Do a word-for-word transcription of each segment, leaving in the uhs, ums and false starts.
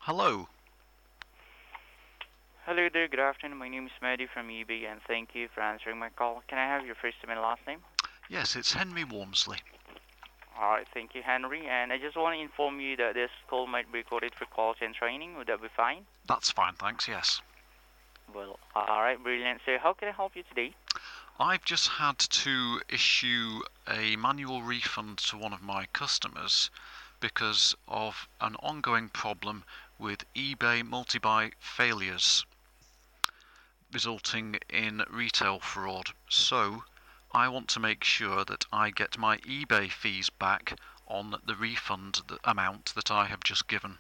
Hello. Hello there, good afternoon. My name is Mehdi from eBay, and thank you for answering my call. Can I have your first and last name? Yes, it's Henry Wormsley. Alright, thank you, Henry. And I just want to inform you that this call might be recorded for calls and training. Would that be fine? That's fine, thanks, yes. Well, alright, brilliant. So, how can I help you today? I've just had to issue a manual refund to one of my customers because of an ongoing problem with eBay multi-buy failures resulting in retail fraud. So, I want to make sure that I get my eBay fees back on the refund amount that I have just given.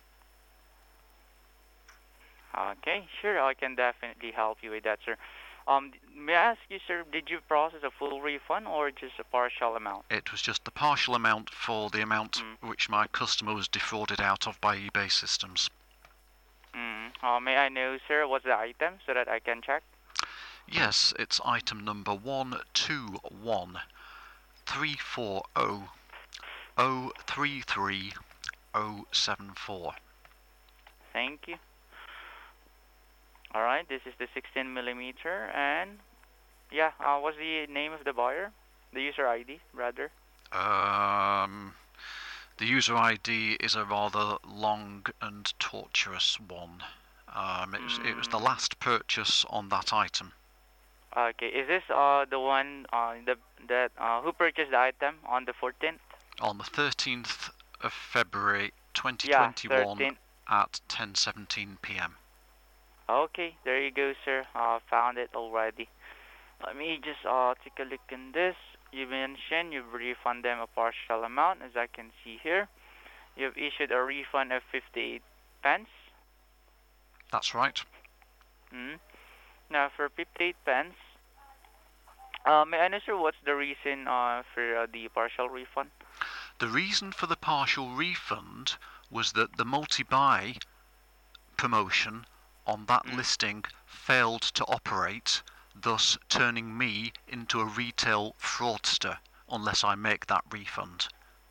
Okay, sure, I can definitely help you with that, sir. Um, may I ask you, sir, did you process a full refund or just a partial amount? It was just the partial amount for the amount Mm. which my customer was defrauded out of by eBay systems. Mm. Uh, may I know, sir, what's the item so that I can check? Yes, it's item number one two one three four zero zero three three zero seven four. Thank you. Alright, this is the sixteen millimeter, and yeah, uh, what's the name of the buyer? The user I D, rather. Um, the user I D is a rather long and torturous one. Um, it was, it was the Mm, last purchase on that item. okay, is this uh the one uh the that uh who purchased the item on the fourteenth? On the thirteenth of February Yeah, twenty twenty-one thirteenth. at ten seventeen p m. Okay, there you go, sir. Uh, found it already. Let me just uh take a look in this. You mentioned you've refunded them a partial amount, as I can see here. You've issued a refund of fifty-eight pence. That's right. Mm. Now for fifty-eight pence, uh, may I know, sir, what's the reason uh for uh, the partial refund? The reason for the partial refund was that the multi-buy promotion on that Mm. listing failed to operate, thus turning me into a retail fraudster unless I make that refund.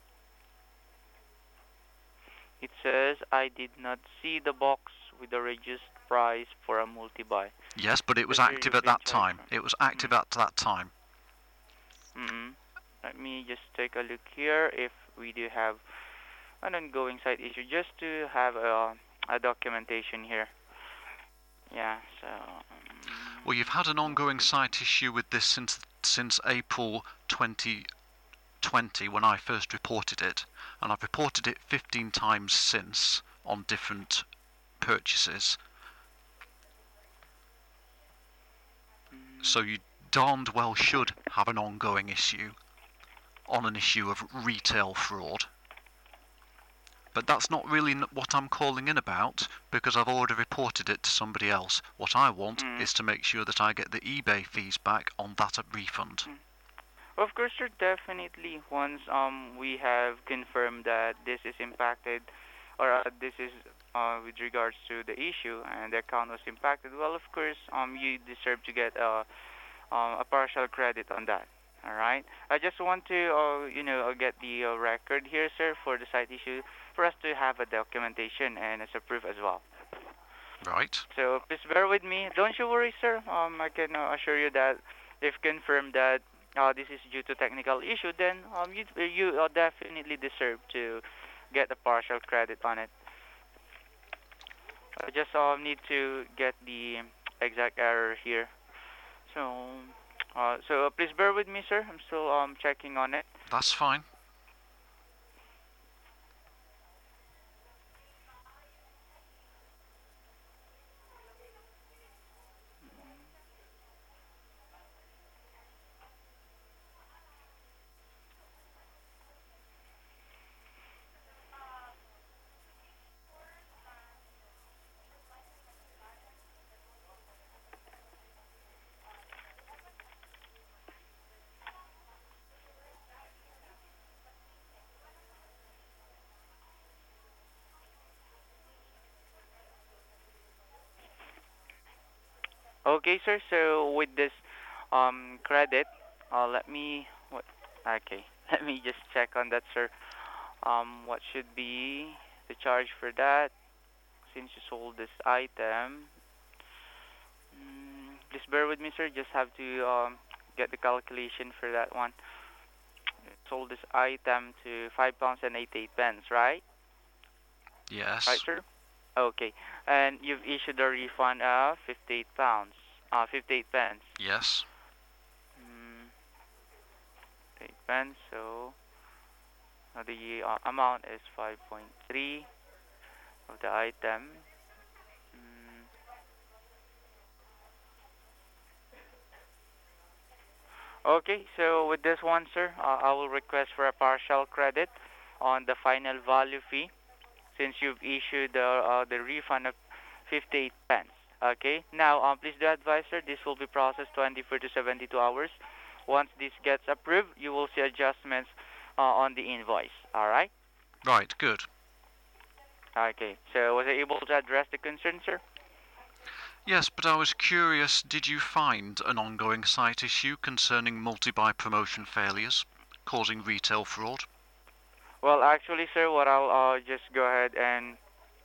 It says I did not see the box with the reduced price for a multi-buy. Yes, but it was So, sir, active you've at been that charged time. for. It was active Mm. at that time. Mm. Let me just take a look here if we do have an ongoing site issue, just to have a, a documentation here. Yeah. So. Um, Well, you've had an ongoing multi. site issue with this since since April twenty twenty when I first reported it, and I've reported it fifteen times since on different purchases. So Mm. you darned well should have an ongoing issue on an issue of retail fraud. But that's not really what I'm calling in about, because I've already reported it to somebody else. What I want Mm. is to make sure that I get the eBay fees back on that refund. Mm. Of course, sir, definitely. Once um we have confirmed that this is impacted, or uh, this is uh, with regards to the issue and the account was impacted, well, of course, um you deserve to get a uh, a partial credit on that. All right. I just want to uh, you know uh, get the uh, record here, sir, for the site issue, for us to have a documentation and as a proof as well. Right? So please bear with me. Don't you worry, sir. Um, I can uh, assure you that if confirmed that uh, this is due to technical issue, then um, you you uh, definitely deserve to get a partial credit on it. I just uh, need to get the exact error here. So, uh, so uh, please bear with me, sir. I'm still um checking on it. That's fine. Okay, sir. So with this um credit, uh, let me what? Okay, let me just check on that, sir. Um, what should be the charge for that? since you sold this item. Mm, please bear with me, sir. Just have to um, get the calculation for that one. Sold this item to five pounds and eighty-eight pence, right? Yes. Right, sir? Okay. And you've issued a refund of fifty-eight pounds. Uh, fifty-eight pence. Yes. Mm, eight pence, so uh, the uh, amount is five point three of the item. Mm. Okay, so with this one, sir, uh, I will request for a partial credit on the final value fee since you've issued uh, uh, the refund of fifty-eight pence. Okay, now um, please do advise, sir, this will be processed twenty-four to seventy-two hours. Once this gets approved, you will see adjustments uh, on the invoice. All right? Right, good. Okay, so was I able to address the concern, sir? Yes, but I was curious, did you find an ongoing site issue concerning multi-buy promotion failures causing retail fraud? Well, actually, sir, what I'll uh, just go ahead and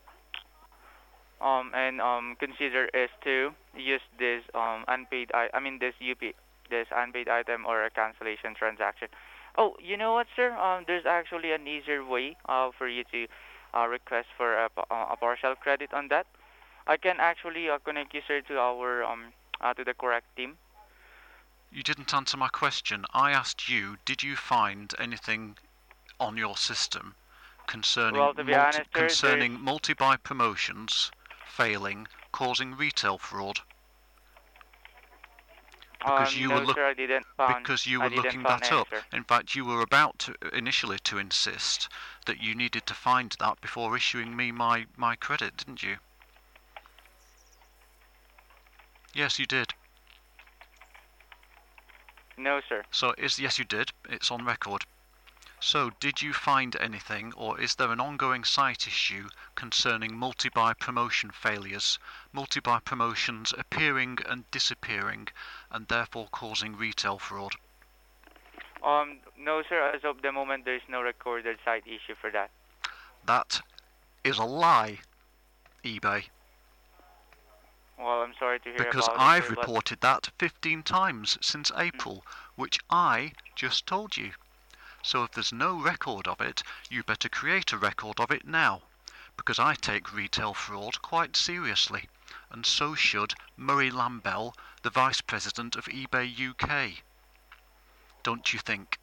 um and um consider is to use this um unpaid I I mean this U P this unpaid item or a cancellation transaction. Oh, you know what, sir? Um, there's actually an easier way uh for you to uh, request for a, pa- uh, a partial credit on that. I can actually uh, connect you, sir, to our um uh, to the correct team. You didn't answer my question. I asked you, did you find anything on your system concerning Well, to be multi honest, sir, there's concerning multi-buy promotions failing, causing retail fraud? Because um you were no, look sir, I didn't found because you I were didn't looking found that any, up. sir. In fact, you were about to initially to insist that you needed to find that before issuing me my my credit, didn't you? Yes, you did. No, sir. So is yes, you did. It's on record. So, did you find anything, or is there an ongoing site issue concerning multi-buy promotion failures, multi-buy promotions appearing and disappearing, and therefore causing retail fraud? Um, no, sir. As of the moment, there is no recorded site issue for that. That is a lie, eBay. Well, I'm sorry to hear Because about it, I've sir, but reported that fifteen times since April, which I just told you. So if there's no record of it, you better create a record of it now, because I take retail fraud quite seriously, and so should Murray Lambell, the Vice President of eBay U K. Don't you think?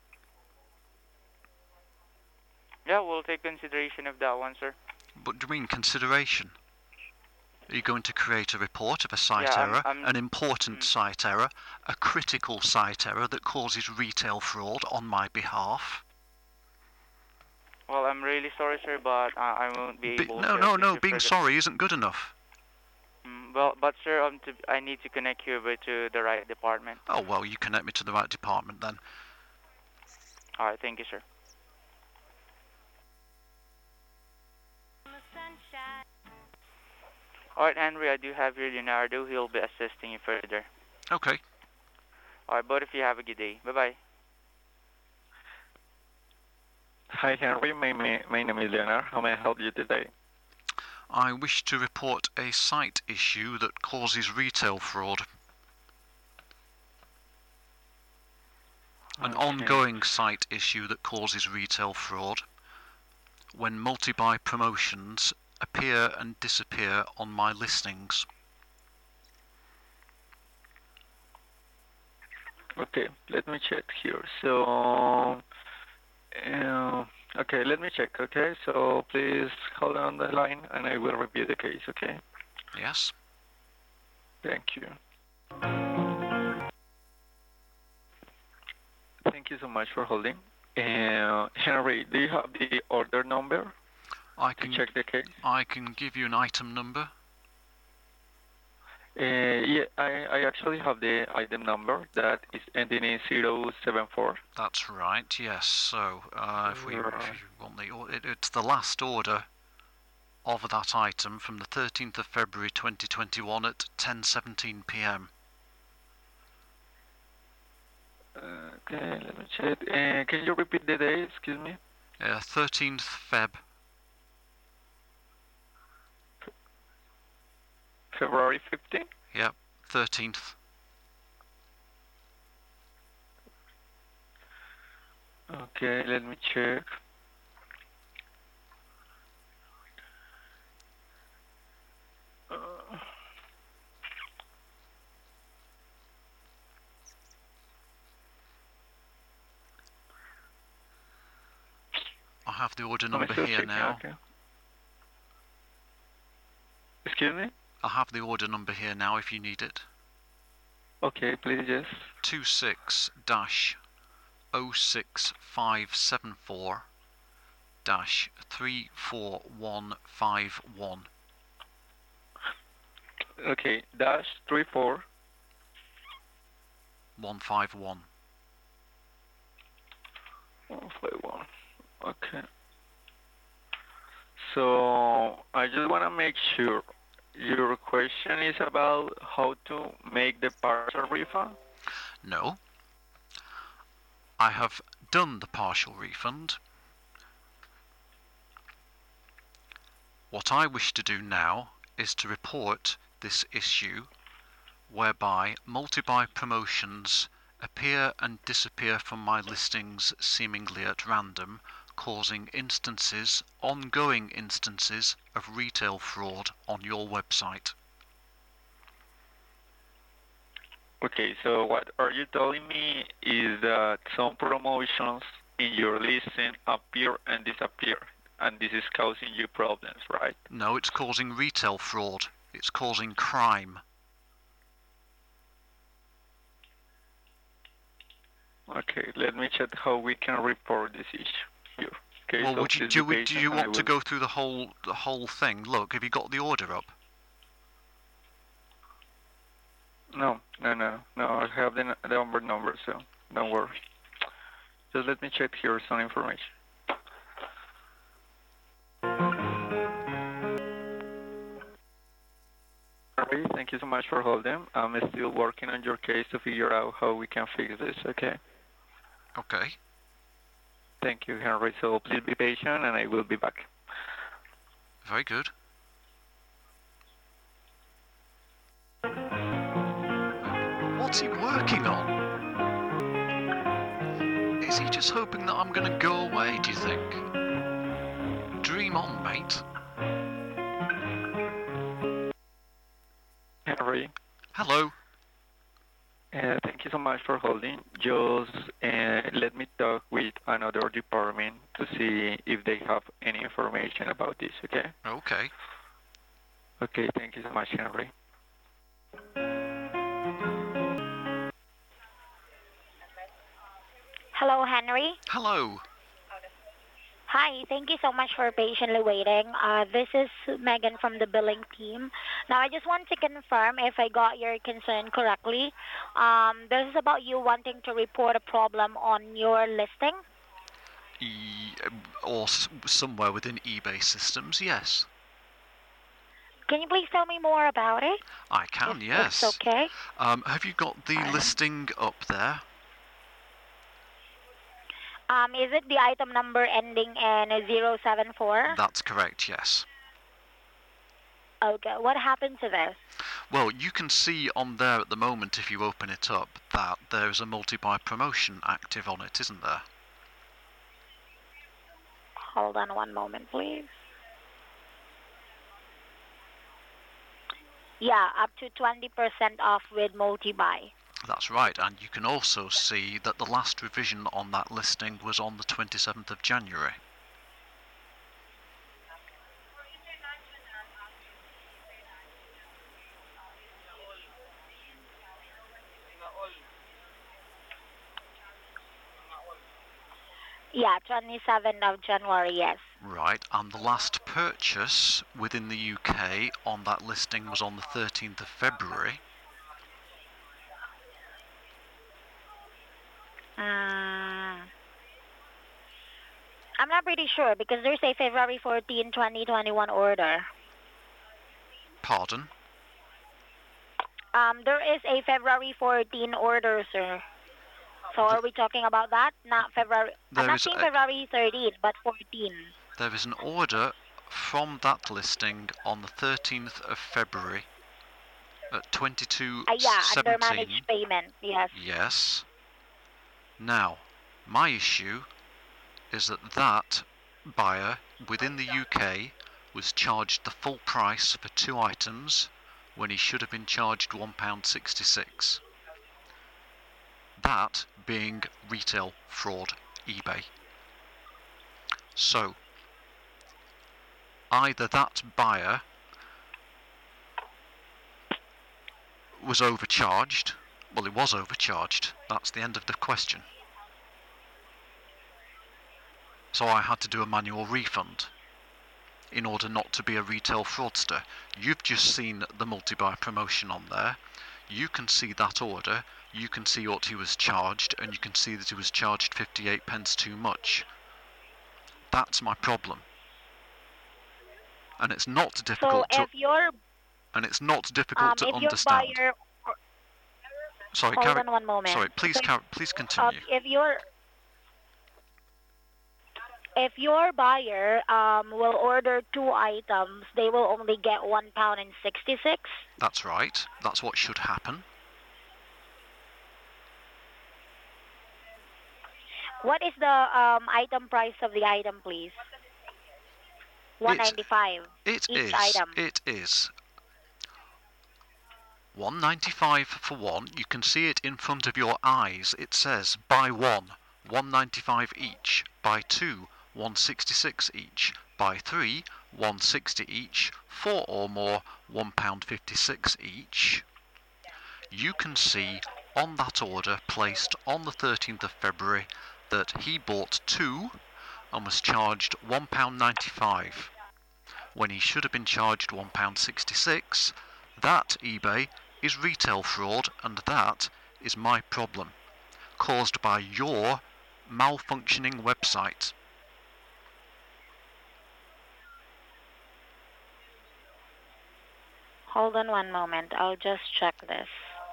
yeah, we'll take consideration of that one, sir. But do you mean consideration? Are you going to create a report of a site Yeah, I'm, error, I'm, an important mm, site error, a critical site error that causes retail fraud on my behalf? well, I'm really sorry, sir, but uh, I won't be Be able no, to no, assist no, you being further. sorry isn't good enough. Mm, well, but sir, um, to, I need to connect you over to the right department. Oh, well, you connect me to the right department then. All right, thank you, sir. All right, Henry, I do have here Leonardo. He'll be assisting you further. Okay. All right, both of you have a good day. Bye-bye. Hi, Henry. My, my, my name is Leonard. How may I help you today? I wish to report a site issue that causes retail fraud. An Okay. ongoing site issue that causes retail fraud when multi-buy promotions appear and disappear on my listings. Okay, let me check here. So, uh, okay, let me check. Okay, so please hold on the line and I will review the case. Okay, Yes? thank you. Thank you so much for holding. Uh, Henry, do you have the order number I to can check the case? I can give you an item number. Uh, yeah, I, I actually have the item number that is ending in zero seven four. That's right, yes. So, uh, if, we, if Right. you want the, or- it, it's the last order of that item from the thirteenth of February twenty twenty-one at ten seventeen p m. Okay, let me check. Uh, can you repeat the day? Excuse me. Uh, thirteenth Feb. February fifteenth? Yep, thirteenth. Okay, let me check. Uh, I have the order I'm number still here checking, now. okay. Excuse me? I have the order number here now if you need it. Okay, please, yes. two six dash oh six five seven four dash three four one five one. Okay, dash three four. one five one. one five one. Okay. So I just want to make sure your question is about how to make the partial refund? No. I have done the partial refund. What I wish to do now is to report this issue whereby multi-buy promotions appear and disappear from my listings seemingly at random, causing instances, ongoing instances of retail fraud on your website. Okay, so what are you telling me is that some promotions in your listing appear and disappear, and this is causing you problems, right? No, it's causing retail fraud. It's causing crime. Okay, let me check how we can report this issue here. Okay, Well, so would you, please do, be we, do patient you and I want to will- go through the whole the whole thing? Look, have you got the order up? No, no, no, no, I have the, the number number, so don't worry. Just let me check here some information. Alright, thank you so much for holding. I'm still working on your case to figure out how we can fix this, okay? Okay. Thank you, Henry. So please be patient and I will be back. Very good. What's he working on? Is he just hoping that I'm going to go away, do you think? Dream on, mate. Henry, Hello. uh, thank you so much for holding. Just uh, let me talk with another department to see if they have any information about this, okay? Okay. Okay, thank you so much, Henry. Hello, Henry. Hello. Hi, thank you so much for patiently waiting. Uh, this is Megan from the billing team. Now, I just want to confirm if I got your concern correctly. Um, this is about you wanting to report a problem on your listing. E or s somewhere within eBay systems, yes. Can you please tell me more about it? I can, if, yes. If it's okay. Um, have you got the Alright. listing up there? Um, is it the item number ending in zero seven four? That's correct, yes. Okay, what happened to this? Well, you can see on there at the moment, if you open it up, that there's a multi-buy promotion active on it, isn't there? Hold on one moment, please. Yeah, up to twenty percent off with multi-buy. That's right, and you can also see that the last revision on that listing was on the twenty-seventh of January. Yeah, twenty-seventh of January, yes. Right, and the last purchase within the U K on that listing was on the thirteenth of February. Mm. I'm not pretty sure because there's a February fourteenth, twenty twenty-one order. Pardon? Um, there is a February fourteenth order, sir. So are we talking about that? Not February. There I'm not is saying a- February thirteenth, but fourteen. There is an order from that listing on the thirteenth of February at twenty-two Uh, yeah, under seventeen. managed payment, yes. Yes. Now, my issue is that that buyer within the U K was charged the full price for two items when he should have been charged one pound sixty-six. That being retail fraud, eBay. So, either that buyer was overcharged, well, it was overcharged, that's the end of the question. So I had to do a manual refund in order not to be a retail fraudster. You've just seen the multi-buy promotion on there. You can see that order, you can see what he was charged, and you can see that he was charged fifty-eight pence too much. That's my problem. And it's not So difficult to if your and it's not difficult um to if your understand. buyer Sorry, hold carry, on one moment. sorry, please So, carry, please um, continue. if your if your buyer um will order two items, they will only get one pound and sixty six. That's right. That's what should happen. What is the um item price of the item, please? One ninety five. It Each is. item. It is. one ninety-five for one. You can see it in front of your eyes. It says buy one, one ninety-five each. Buy two, one sixty-six each. Buy three, one sixty each. Four or more, one pound fifty-six each. You can see on that order placed on the thirteenth of February that he bought two and was charged one pound ninety-five when he should have been charged one pound sixty-six. That, eBay, is retail fraud, and that is my problem, caused by your malfunctioning website. Hold on one moment. I'll just check this.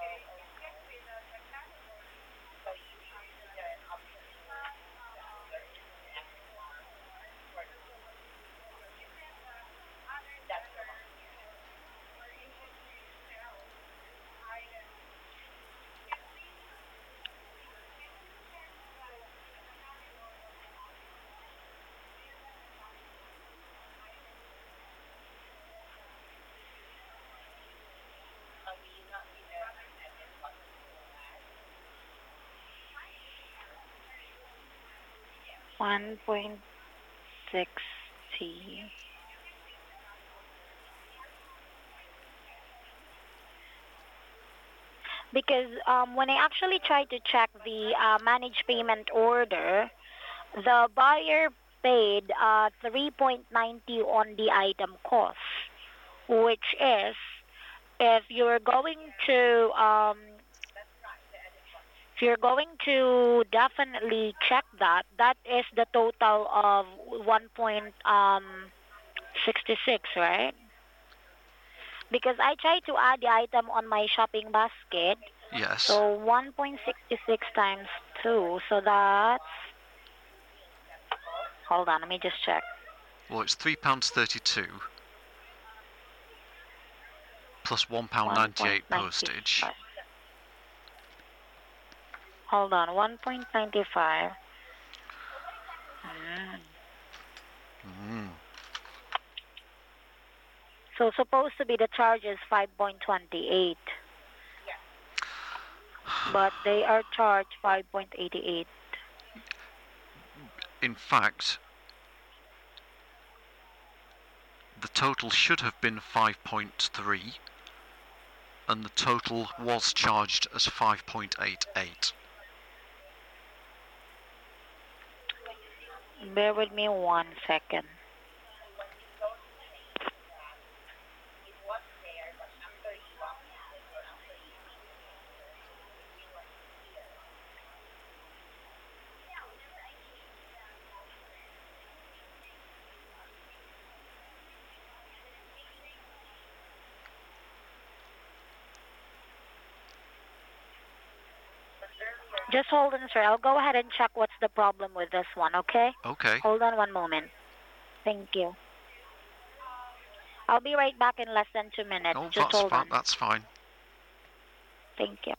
One point sixty. Because um, when I actually tried to check the uh, managed payment order, the buyer paid uh, three point nine zero on the item cost, which is, if you're going to um, if you're going to definitely check that, that is the total of one point six six, right? Because I tried to add the item on my shopping basket. Yes. So one point six six times two, so that's... Hold on, let me just check. Well, it's three pounds thirty-two plus one pound ninety-eight postage. Hold on, one point nine five. Mm. Mm. So supposed to be the charge is five point two eight. But they are charged five point eight eight. In fact, the total should have been five point three, and the total was charged as five point eight eight. Bear with me one second. Just hold on, sir. I'll go ahead and check what's the problem with this one, okay? Okay. Hold on one moment. Thank you. I'll be right back in less than two minutes. Oh, Just that's hold fine. on. That's fine. Thank you.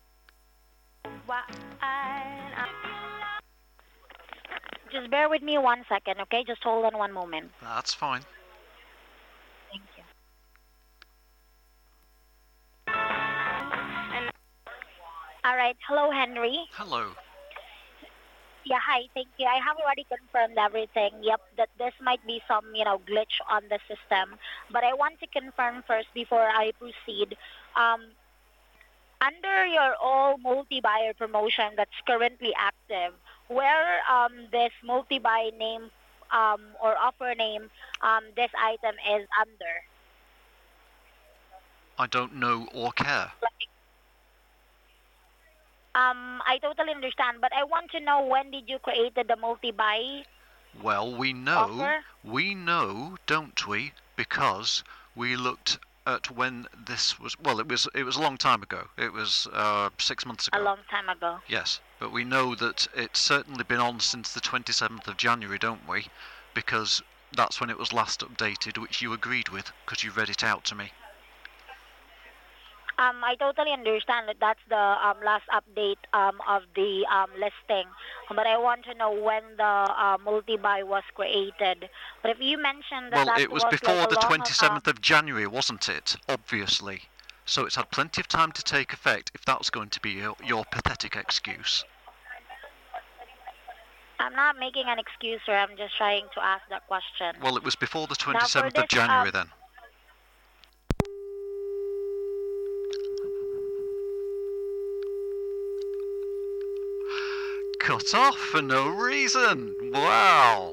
Just bear with me one second, okay? Just hold on one moment. That's fine. Thank you. All right. Hello, Henry. Hello. Yeah, hi. Thank you. I have already confirmed everything. Yep, that this might be some, you know, glitch on the system. But I want to confirm first before I proceed. Um, under your all multi-buyer promotion that's currently active, where um, this multi-buy name um, or offer name um, this item is under? I don't know or care. Um, I totally understand, but I want to know, when did you create the multi-buy? Well, we know, Offer? we know, don't we? Because we looked at when this was. Well, it was it was a long time ago. It was uh, six months ago. A long time ago. Yes, but we know that it's certainly been on since the twenty-seventh of January, don't we? Because that's when it was last updated, which you agreed with, because you read it out to me. Um, I totally understand that that's the um, last update um, of the um, listing, but I want to know when the uh, multi-buy was created. But if you mentioned that Well, that it was, was before like a the long, twenty-seventh um, of January, wasn't it? Obviously. So it's had plenty of time to take effect, if that's going to be your, your pathetic excuse. I'm not making an excuse, sir. I'm just trying to ask that question. Well, it was before the Now, for twenty-seventh of this, January um, then. Cut off for no reason. Wow.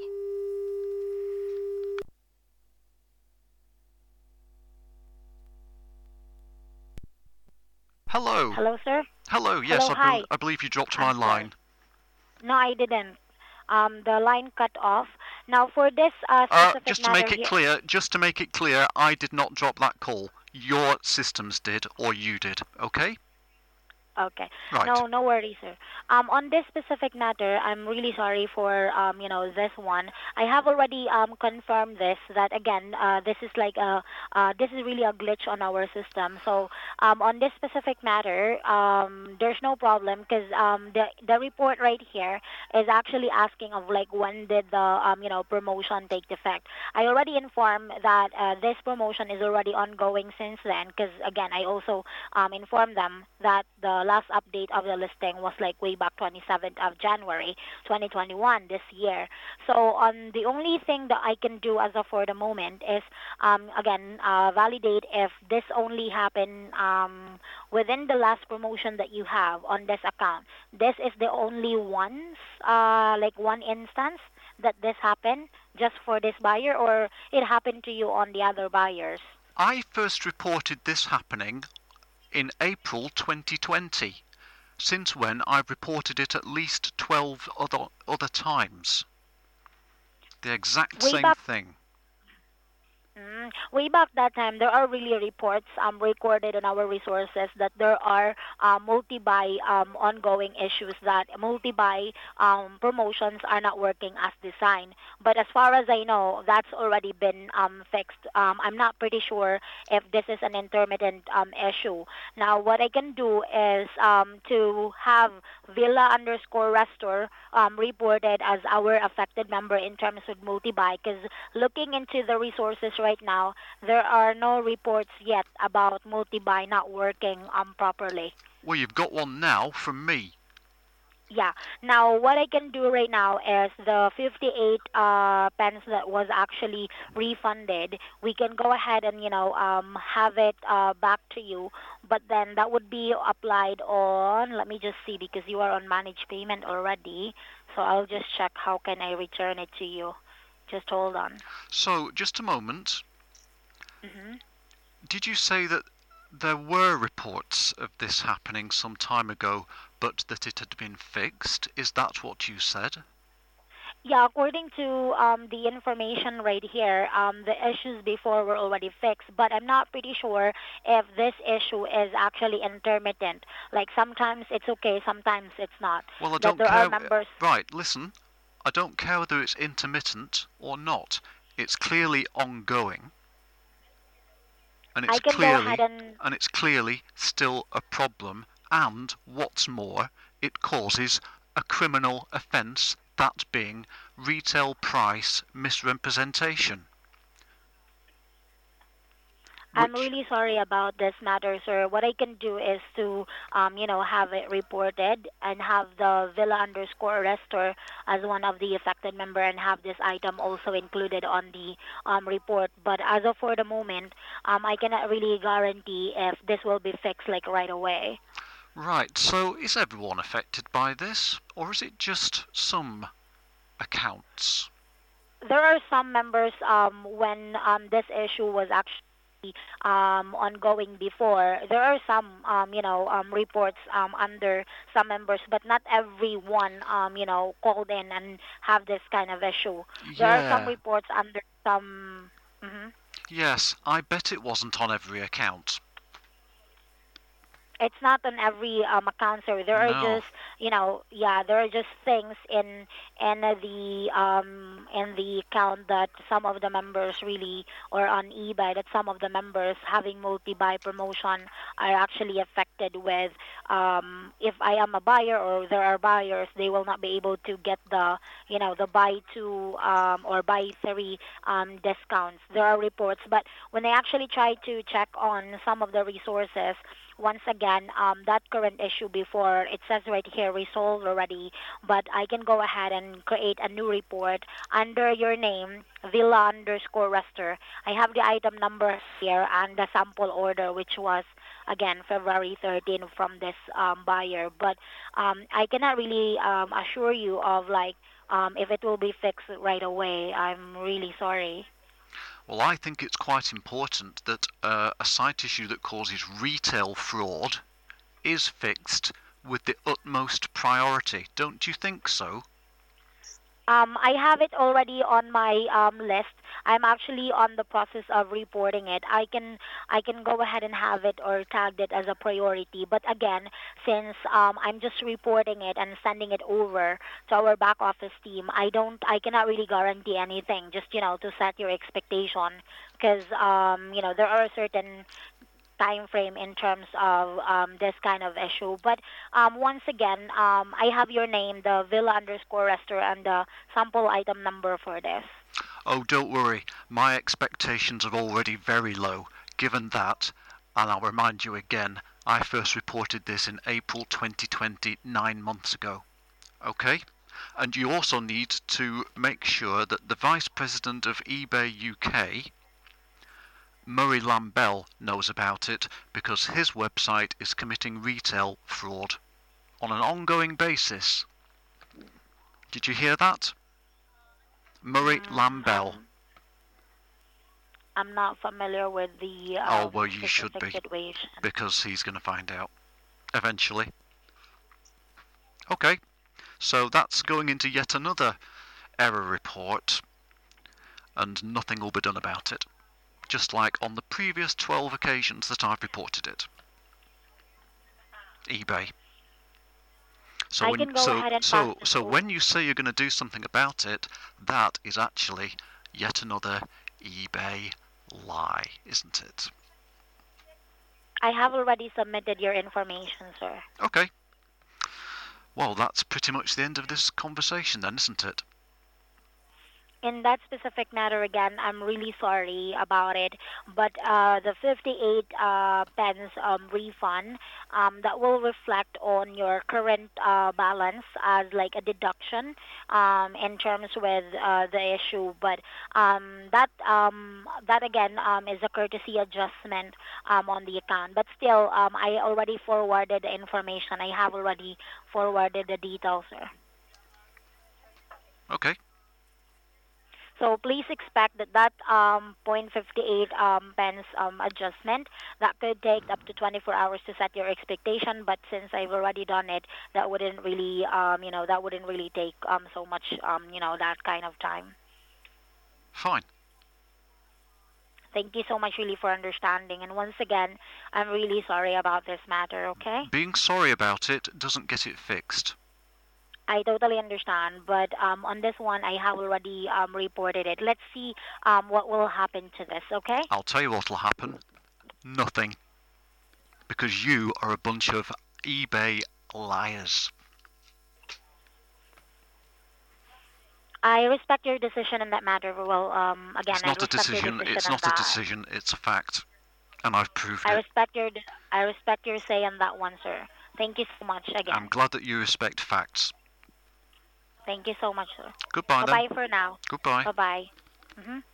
Hello. Hello, sir? Hello, yes, Hello, I, hi. be- I believe you dropped I'm my sorry. line. No, I didn't. Um, the line cut off. Now, for this uh, Uh, specific just to matter make it here, clear, just to make it clear, I did not drop that call. Your systems did, or you did, okay? Okay. Right. No, no worries, sir. Um, on this specific matter, I'm really sorry for um, you know, this one. I have already um confirmed this, that again, uh, this is like a uh, this is really a glitch on our system. So um, on this specific matter, um, there's no problem, because um, the the report right here is actually asking of like, when did the um, you know, promotion take effect. I already informed that uh, this promotion is already ongoing since then, because again, I also um, informed them that the last update of the listing was like way back twenty-seventh of January twenty twenty-one, this year. So on the only thing that I can do as of for the moment is um, again uh, validate if this only happened um, within the last promotion that you have on this account. This is the only ones uh, like one instance that this happened just for this buyer, or it happened to you on the other buyers? I first reported this happening in April twenty twenty, since when I've reported it at least twelve other other times. The exact Way same back thing. Mm, way back that time, there are really reports um, recorded in our resources that there are uh, multi-buy um, ongoing issues, that multi-buy um, promotions are not working as designed. But as far as I know, that's already been um, fixed. Um, I'm not pretty sure if this is an intermittent um, issue. Now, what I can do is um, to have Villa underscore Restore um, reported as our affected member in terms of multi-buy, because looking into the resources right now, there are no reports yet about multi-buy not working um, properly. Well, you've got one now from me. Yeah. Now, what I can do right now is the fifty-eight uh, pence that was actually refunded, we can go ahead and, you know, um, have it uh, back to you. But then that would be applied on, let me just see, because you are on managed payment already. So I'll just check how can I return it to you. Just hold on. So, just a moment. Mm-hmm. Did you say that there were reports of this happening some time ago, but that it had been fixed? Is that what you said? Yeah, according to um, the information right here, um, the issues before were already fixed, but I'm not pretty sure if this issue is actually intermittent. Like sometimes it's okay, sometimes it's not. Well, I That don't there care. are members. Right, listen. I don't care whether it's intermittent or not. It's clearly ongoing. And I it's can go clearly ahead and and it's clearly still a problem, and, what's more, it causes a criminal offence, that being retail price misrepresentation. I'm Which, really sorry about this matter, sir. What I can do is to, um, you know, have it reported and have the Villa underscore Restor as one of the affected member and have this item also included on the um, report. But as of for the moment, um, I cannot really guarantee if this will be fixed like right away. right, so is everyone affected by this, or is it just some accounts? There are some members um, when um, this issue was actually um, ongoing before. There are some, um, you know, um, reports um, under some members, but not everyone, um, you know, called in and have this kind of issue. There are some Yeah. reports under some. Mhm. Yes, I bet it wasn't on every account. It's not on every um, account, sir. There are No. just, you know, yeah, there are just things in in the um in the account that some of the members really, or on eBay, that some of the members having multi-buy promotion are actually affected with. Um, if I am a buyer or there are buyers, they will not be able to get the, you know, the buy two um or buy three um discounts. There are reports, but when I actually try to check on some of the resources, once again, um, that current issue before, it says right here resolved already, but I can go ahead and create a new report under your name, Villa underscore Rester. I have the item number here and the sample order, which was, again, February thirteenth from this um, buyer. But um, I cannot really um, assure you of, like, um, if it will be fixed right away. I'm really sorry. Well, I think it's quite important that uh, a site issue that causes retail fraud is fixed with the utmost priority. Don't you think so? Um, I have it already on my um, list. I'm actually on the process of reporting it. I can I can go ahead and have it or tagged it as a priority. But again, since um, I'm just reporting it and sending it over to our back office team, I don't I cannot really guarantee anything. Just, you know, to set your expectation, because um, you know, there are certain time frame in terms of um, this kind of issue. But um, once again, um, I have your name, the Villa underscore restaurant, and the sample item number for this. Oh, don't worry. My expectations are already very low, given that, and I'll remind you again, I first reported this in April twenty twenty, nine months ago. Okay? And you also need to make sure that the Vice President of eBay U K, Murray Lambell, knows about it, because his website is committing retail fraud on an ongoing basis. Did you hear that? Murray Mm, Lambell. I'm, I'm not familiar with the Oh, um, well, you should specific be, situation. because he's going to find out eventually. Okay, so that's going into yet another error report, and nothing will be done about it, just like on the previous twelve occasions that I've reported it. eBay. So I when can go so ahead and pass so this so over. when you say you're going to do something about it, that is actually yet another eBay lie, isn't it? I have already submitted your information, sir. Okay. Well, that's pretty much the end of this conversation then, isn't it? In that specific matter, again, I'm really sorry about it, but uh, the fifty-eight uh, pence um, refund, um, that will reflect on your current uh, balance as like a deduction um, in terms with uh, the issue. But um, that um, that again um, is a courtesy adjustment um, on the account. But still, um, I already forwarded the information. I have already forwarded the details, sir. Okay. So please expect that that um, zero point five eight um, pence um, adjustment, that could take up to twenty-four hours to set your expectation. But since I've already done it, that wouldn't really um, you know that wouldn't really take um, so much um, you know that kind of time. Fine. Thank you so much, really, for understanding. And once again, I'm really sorry about this matter. Okay, Being sorry about it doesn't get it fixed. I totally understand, but um, on this one, I have already um, reported it. Let's see um, what will happen to this. Okay. I'll tell you what'll happen. Nothing. Because you are a bunch of eBay liars. I respect your decision in that matter. Well, um, again, It's I not a respect your decision. decision It's on not a that. decision. It's a fact, and I've proved I it. respect your I respect your say on that one, sir. Thank you so much again. I'm glad that you respect facts. Thank you so much, sir. Goodbye Bye-bye then. for now. Goodbye. Bye-bye. Mm-hmm.